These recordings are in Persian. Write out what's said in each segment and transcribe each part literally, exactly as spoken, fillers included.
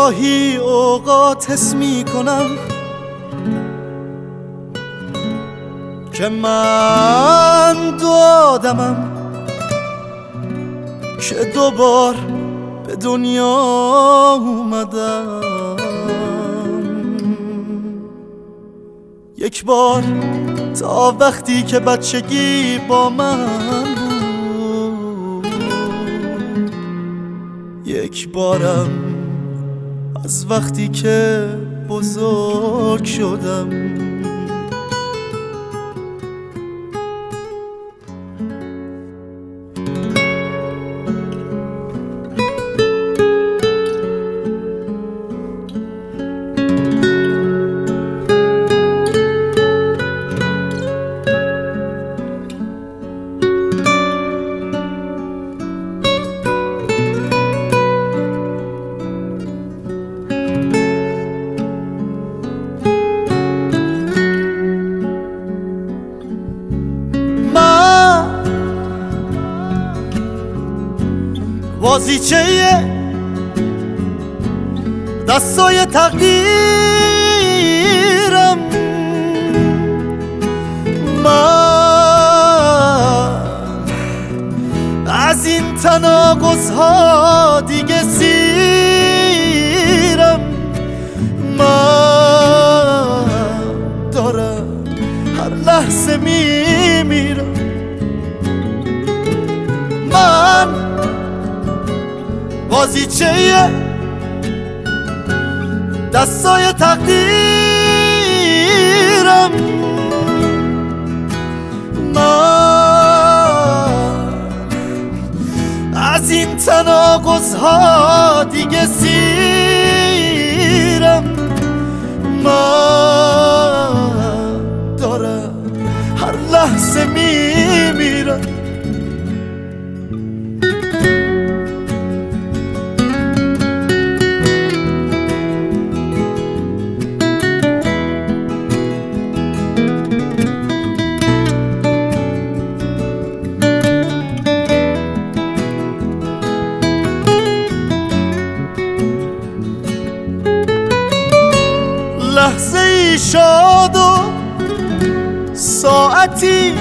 گاهی اوقات حس می کنم که من دو آدمم که دوبار به دنیا اومدم. یک بار تا وقتی که بچگی با من بود، یک بارم از وقتی که بزرگ شدم. بازیچه دستای تقدیرم، من از این تناقض‌ها دیگه سیرم. من دارم هر لحظه میمیرم. من بازیچه دستای تقدیرم، من از این تناقض‌ها دیگه سیرم. من دارم هر لحظه میمیرم. لحظه ای شاد و ساعتی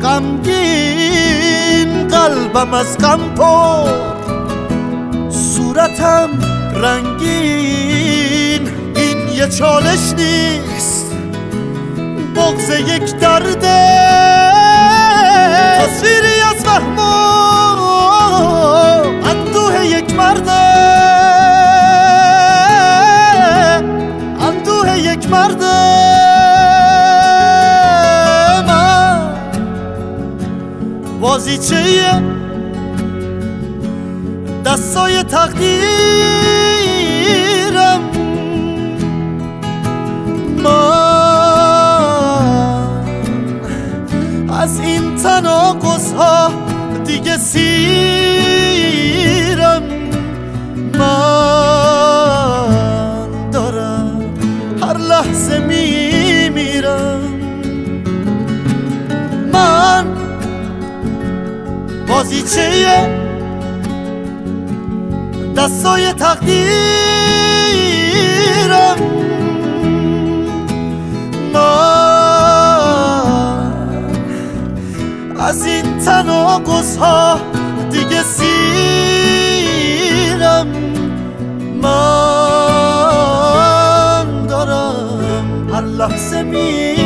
غمگین، قلبم از غم پر، صورتم رنگین. این یه چالش نیست، بغض یک درده، تصویری از وهم و اندوه یک مرده، یک مرد. من بازیچه دستای تقدیرم، من از این تناقض‌ها دیگه سیرم. من دارم هر لحظه میمیرم. من بازیچه دستای تقدیرم، من از این تناقض‌ها دیگه سیرم. من هر لحظه می